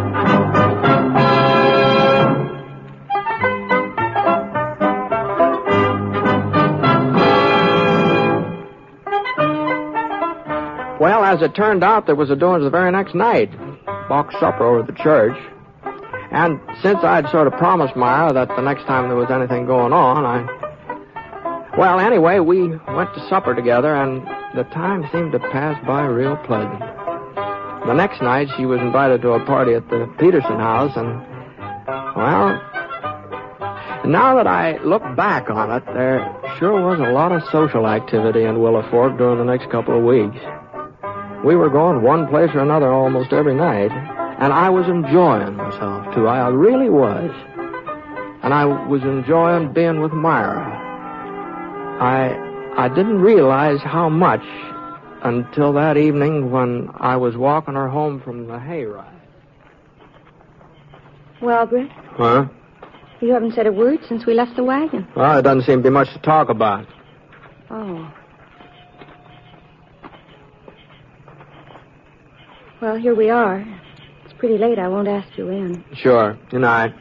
Well, as it turned out, there was a doings the very next night. Box supper over at the church. And since I'd sort of promised Myra that the next time there was anything going on, I... Well, anyway, we went to supper together, and the time seemed to pass by real pleasant. The next night, she was invited to a party at the Peterson house, and, well, now that I look back on it, there sure was a lot of social activity in Willow Fork during the next couple of weeks. We were going one place or another almost every night, and I was enjoying myself, too. I really was. And I was enjoying being with Myra. I I didn't realize how much until that evening when I was walking her home from the hayride. Well, Britt? Huh? You haven't said a word since we left the wagon. Well, there doesn't seem to be much to talk about. Oh. Well, here we are. It's pretty late. I won't ask you in. Sure. Good night.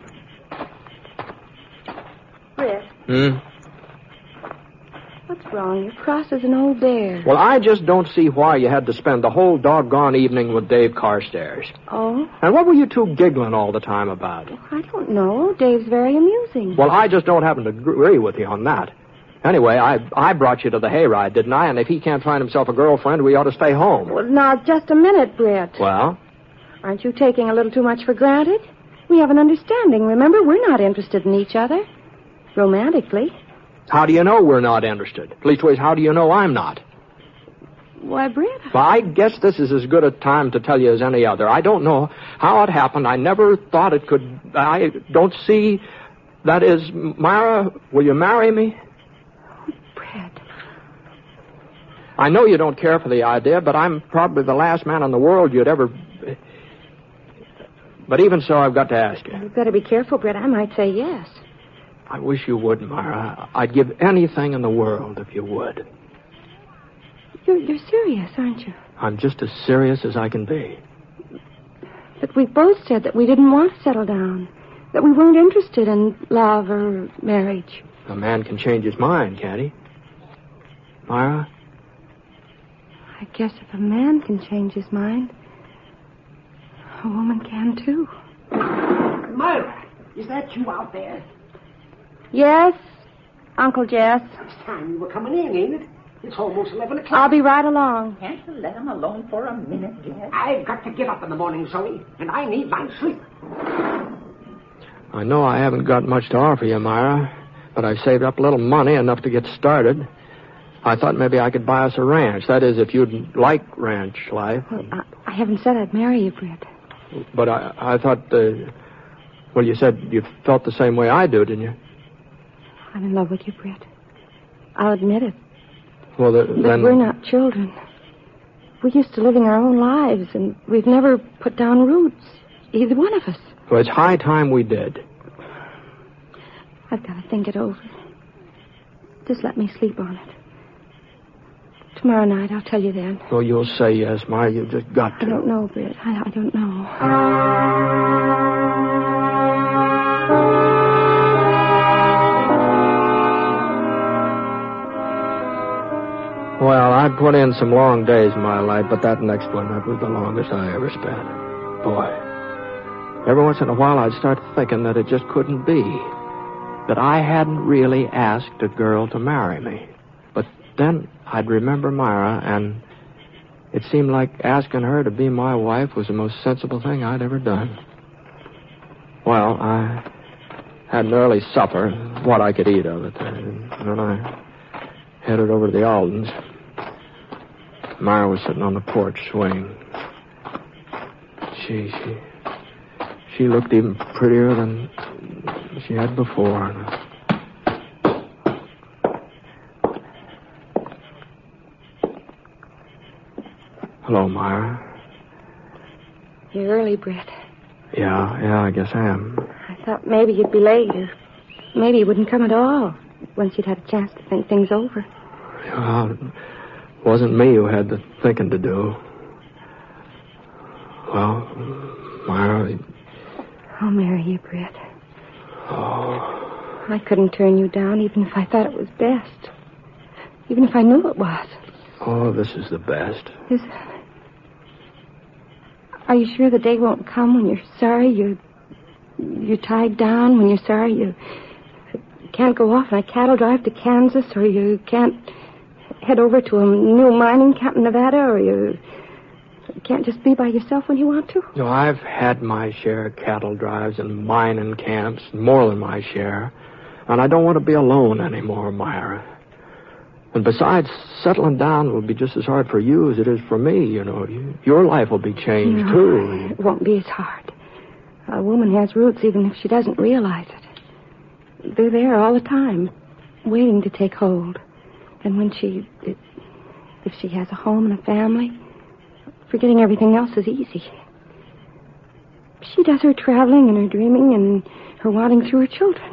Britt. Hmm? What's wrong? You're cross as an old bear. Well, I just don't see why you had to spend the whole doggone evening with Dave Carstairs. Oh? And what were you two giggling all the time about? I don't know. Dave's very amusing. Well, I just don't happen to agree with you on that. Anyway, I I brought you to the hayride, didn't I? And if he can't find himself a girlfriend, we ought to stay home. Well, now, just a minute, Britt. Well? Aren't you taking a little too much for granted? We have an understanding. Remember, we're not interested in each other. Romantically. How do you know we're not interested? Leastways, how do you know I'm not? Why, Britt? Well, I guess this is as good a time to tell you as any other. I don't know how it happened. I never thought it could... I don't see... That is, Myra, will you marry me? I know you don't care for the idea, but I'm probably the last man in the world you'd ever... But even so, I've got to ask you. You've got to be careful, Britt. I might say yes. I wish you would, Myra. I'd give anything in the world if you would. You're, you're serious, aren't you? I'm just as serious as I can be. But we both said that we didn't want to settle down. That we weren't interested in love or marriage. A man can change his mind, can't he? Myra? I guess if a man can change his mind, a woman can, too. Myra, is that you out there? Yes, Uncle Jess. It's time you were coming in, ain't it? It's almost eleven o'clock. I'll be right along. Can't you let him alone for a minute, Jess? I've got to get up in the morning, Zoe, and I need my sleep. I know I haven't got much to offer you, Myra, but I've saved up a little money, enough to get started. I thought maybe I could buy us a ranch. That is, if you'd like ranch life. Well, I, I haven't said I'd marry you, Britt. But I, I thought, uh, well, you said you felt the same way I do, didn't you? I'm in love with you, Britt. I'll admit it. Well, the, but then... we're not children. We're used to living our own lives, and we've never put down roots, either one of us. Well, it's high time we did. I've got to think it over. Just let me sleep on it. Tomorrow night, I'll tell you then. Oh, you'll say yes, Myra. You've just got to. I don't know, Britt. I, I don't know. Well, I'd put in some long days in my life, but that next one, that was the longest I ever spent. Boy, every once in a while I'd start thinking that it just couldn't be. That I hadn't really asked a girl to marry me. But then I'd remember Myra, and it seemed like asking her to be my wife was the most sensible thing I'd ever done. Well, I had an early supper, what I could eat of it, and then I headed over to the Aldens. Myra was sitting on the porch swing. She, she, she looked even prettier than she had before. Hello, Myra. You're early, Britt. Yeah, yeah, I guess I am. I thought maybe you'd be late, or maybe you wouldn't come at all once you'd had a chance to think things over. Well, it wasn't me who had the thinking to do. Well, Myra... I'll marry you, Britt. Oh. I couldn't turn you down even if I thought it was best. Even if I knew it was. Oh, this is the best. Is... Are you sure the day won't come when you're sorry you're... You're tied down, when you're sorry you... can't go off on a cattle drive to Kansas, or you can't head over to a new mining camp in Nevada, or you can't just be by yourself when you want to? No, I've had my share of cattle drives and mining camps, more than my share. And I don't want to be alone anymore, Myra. And besides, settling down will be just as hard for you as it is for me, you know. You, your life will be changed, no, too. It won't be as hard. A woman has roots even if she doesn't realize it. They're there all the time, waiting to take hold. And when she... if she has a home and a family, forgetting everything else is easy. She does her traveling and her dreaming and her wanting through her children.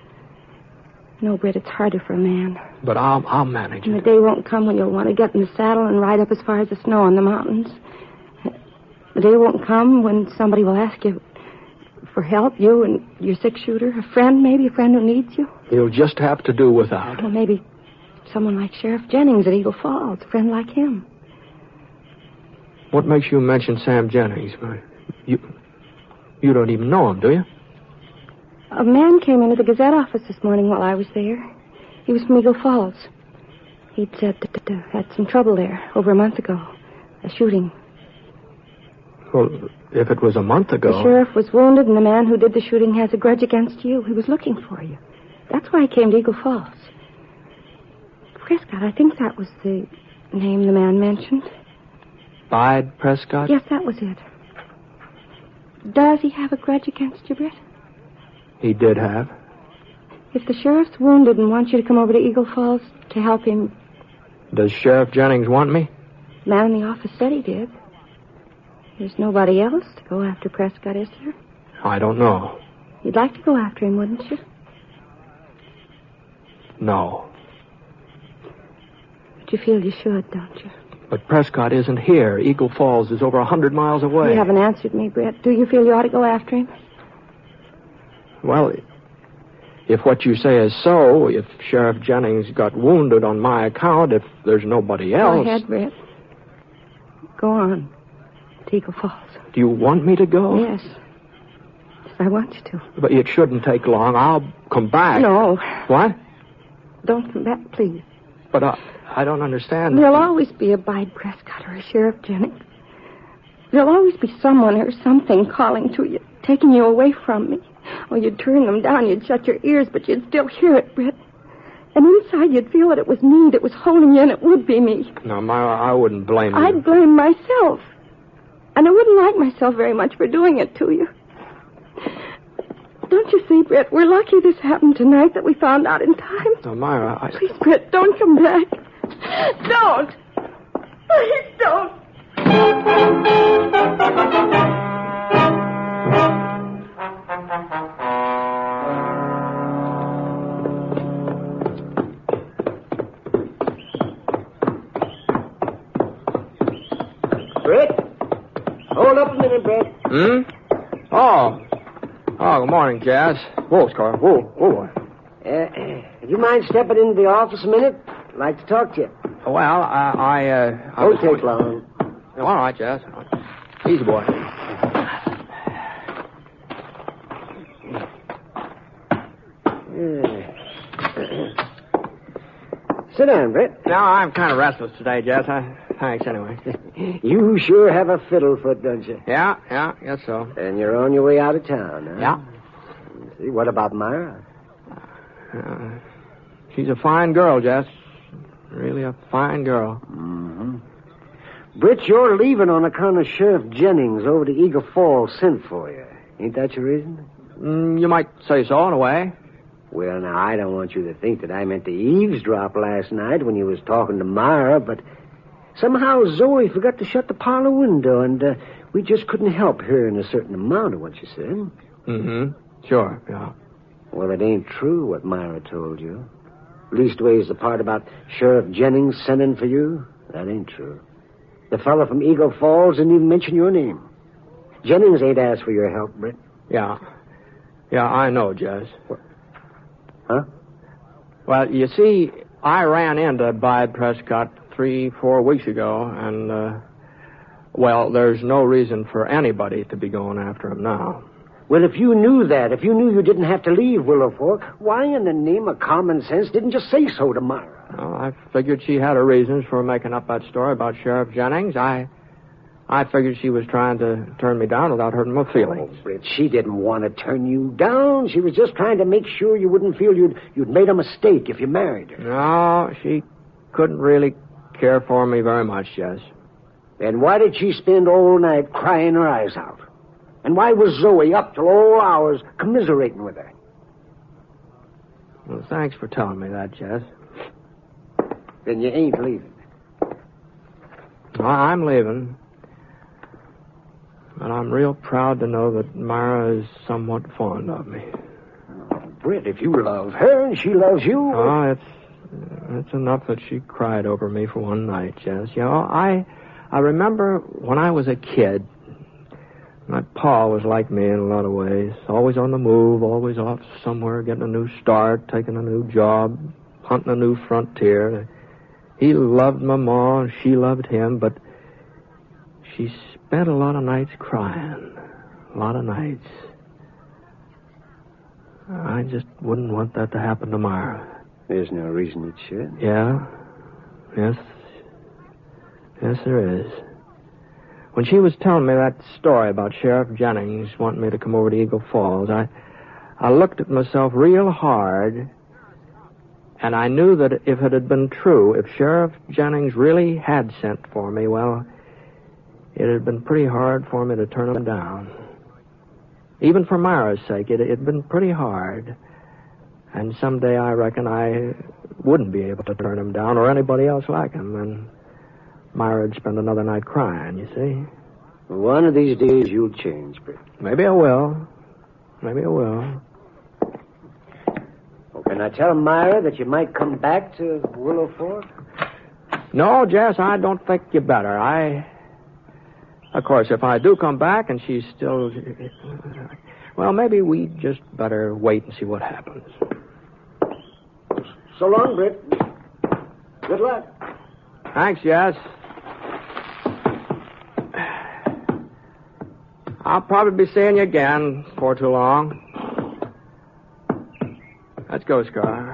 No, Britt, it's harder for a man. But I'll I'll manage and it. The day won't come when you'll want to get in the saddle and ride up as far as the snow on the mountains. The day won't come when somebody will ask you for help, you and your six-shooter, a friend, maybe a friend who needs you. You'll just have to do without. Well, maybe someone like Sheriff Jennings at Eagle Falls, a friend like him. What makes you mention Sam Jennings? You, you don't even know him, do you? A man came into the Gazette office this morning while I was there. He was from Eagle Falls. He'd said that uh, had some trouble there over a month ago. A shooting. Well, if it was a month ago... The sheriff was wounded, and the man who did the shooting has a grudge against you. He was looking for you. That's why he came to Eagle Falls. Prescott, I think that was the name the man mentioned. Bide Prescott? Yes, that was it. Does he have a grudge against you, Britt? He did have. If the sheriff's wounded and wants you to come over to Eagle Falls to help him... Does Sheriff Jennings want me? The man in the office said he did. There's nobody else to go after Prescott, is there? I don't know. You'd like to go after him, wouldn't you? No. But you feel you should, don't you? But Prescott isn't here. Eagle Falls is over a hundred miles away. You haven't answered me, Brett. Do you feel you ought to go after him? Well, if what you say is so, if Sheriff Jennings got wounded on my account, if there's nobody else... Go ahead, Brett. Go on. To Eagle Falls. Do you want me to go? Yes. Yes, I want you to. But it shouldn't take long. I'll come back. No. What? Don't come back, please. But I, I don't understand. There'll always be a Bide Prescott or a Sheriff Jennings. There'll always be someone or something calling to you, taking you away from me. Or you'd turn them down, you'd shut your ears, but you'd still hear it, Britt. And inside you'd feel that it was me that was holding you, and it would be me. No, Myra, I wouldn't blame you. I'd blame myself. And I wouldn't like myself very much for doing it to you. Don't you see, Britt, we're lucky this happened tonight, that we found out in time. No, Myra, I... Please, Britt, don't come back. Don't. Please don't. Hmm? Oh. Oh, good morning, Jazz. Whoa, Scar. Whoa, whoa. Uh, uh, do you mind stepping into the office a minute? I'd like to talk to you. Well, I... I, uh, I Don't was take going... long. Oh, all right, Jazz. Easy, boy. Sit down, Britt. No, I'm kind of restless today, Jess. I, thanks, anyway. You sure have a fiddle foot, don't you? Yeah, yeah, guess so. And you're on your way out of town, huh? Yeah. See, what about Myra? Uh, she's a fine girl, Jess. Really a fine girl. Mm-hmm. Britt, you're leaving on account of Sheriff Jennings over to Eagle Falls sent for you. Ain't that your reason? Mm, you might say so, in a way. Well, now, I don't want you to think that I meant to eavesdrop last night when you was talking to Myra, but somehow Zoe forgot to shut the parlor window, and uh, we just couldn't help hearing a certain amount of what you said. Mm-hmm. Sure, yeah. Well, it ain't true what Myra told you. Leastways, the part about Sheriff Jennings sending for you, that ain't true. The fellow from Eagle Falls didn't even mention your name. Jennings ain't asked for your help, Britt. Yeah. Yeah, I know, Jess. What? Huh? Well, you see, I ran into Bud Prescott three, four weeks ago, and, uh, well, there's no reason for anybody to be going after him now. Well, if you knew that, if you knew you didn't have to leave Willow Fork, why in the name of common sense didn't you say so to Myra? Well, I figured she had her reasons for making up that story about Sheriff Jennings. I... I figured she was trying to turn me down without hurting my feelings. Oh, Britt, she didn't want to turn you down. She was just trying to make sure you wouldn't feel you'd, you'd made a mistake if you married her. No, she couldn't really care for me very much, Jess. Then why did she spend all night crying her eyes out? And why was Zoe up till all hours commiserating with her? Well, thanks for telling me that, Jess. Then you ain't leaving. Well, I'm leaving. But I'm real proud to know that Myra is somewhat fond of me. Oh, Britt, if you love her and she loves you... Oh, it's it's enough that she cried over me for one night, Jess. You know, I I remember when I was a kid, my pa was like me in a lot of ways. Always on the move, always off somewhere, getting a new start, taking a new job, hunting a new frontier. He loved my ma and she loved him, but she spent a lot of nights crying. A lot of nights. I just wouldn't want that to happen to Myra. There's no reason it should. Yeah? Yes. Yes, there is. When she was telling me that story about Sheriff Jennings wanting me to come over to Eagle Falls, I, I looked at myself real hard, and I knew that if it had been true, if Sheriff Jennings really had sent for me, well, it had been pretty hard for me to turn him down. Even for Myra's sake, it had been pretty hard. And someday I reckon I wouldn't be able to turn him down or anybody else like him, and Myra'd spend another night crying, you see. One of these days you'll change, Britt. Maybe I will. Maybe I will. Oh, can I tell Myra that you might come back to Willow Fork? No, Jess, I don't think you better. I... Of course, if I do come back and she's still... Well, maybe we just better wait and see what happens. So long, Britt. Good luck. Thanks, Jess. I'll probably be seeing you again before too long. Let's go, Scar.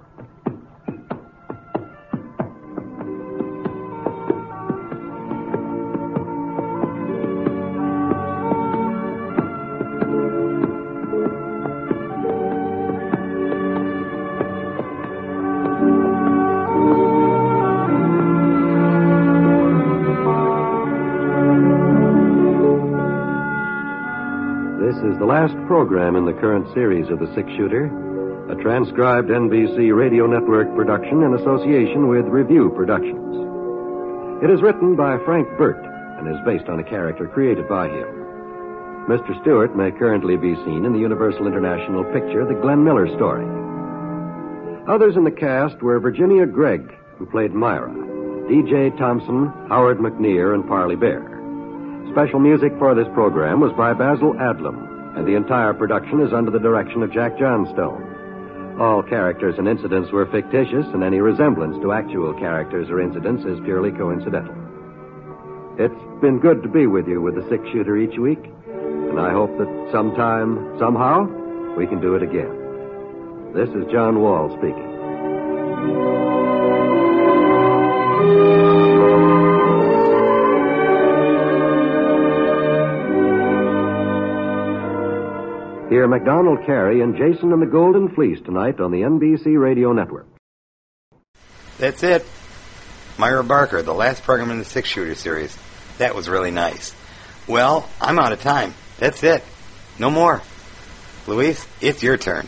Last program in the current series of The Six-Shooter, a transcribed N B C Radio Network production in association with Review Productions. It is written by Frank Burt and is based on a character created by him. Mister Stewart may currently be seen in the Universal International picture The Glenn Miller Story. Others in the cast were Virginia Gregg, who played Myra, D J Thompson, Howard McNear, and Parley Bear. Special music for this program was by Basil Adlam, and the entire production is under the direction of Jack Johnstone. All characters and incidents were fictitious, and any resemblance to actual characters or incidents is purely coincidental. It's been good to be with you with the six-shooter each week, and I hope that sometime, somehow, we can do it again. This is John Wall speaking. Hear MacDonald Carey and Jason and the Golden Fleece tonight on the N B C Radio Network. That's it. Myra Barker, the last program in the six-shooter series. That was really nice. Well, I'm out of time. That's it. No more. Luis, it's your turn.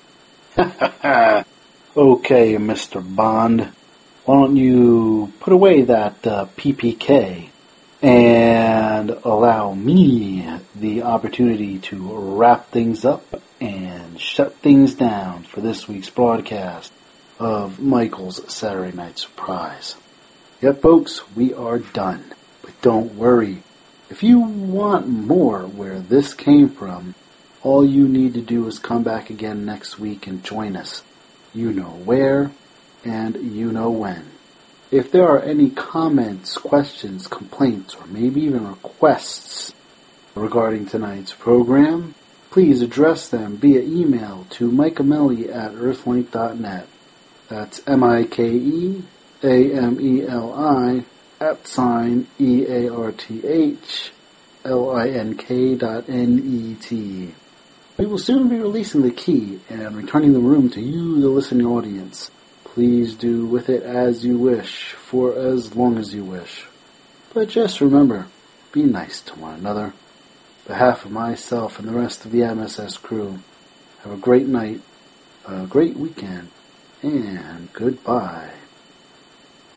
Okay, Mister Bond. Why don't you put away that uh, P P K and allow me the opportunity to wrap things up and shut things down for this week's broadcast of Michael's Saturday Night Surprise. Yep, folks, we are done. But don't worry. If you want more where this came from, all you need to do is come back again next week and join us. You know where, and you know when. If there are any comments, questions, complaints, or maybe even requests regarding tonight's program, please address them via email to Mike Ameli at earthlink dot net. That's M I K E A M E L I at sign E A R T H L I N K dot N E T. We will soon be releasing the key and returning the room to you, the listening audience. Please do with it as you wish, for as long as you wish. But just remember, be nice to one another. On behalf of myself and the rest of the M S S crew, have a great night, a great weekend, and goodbye.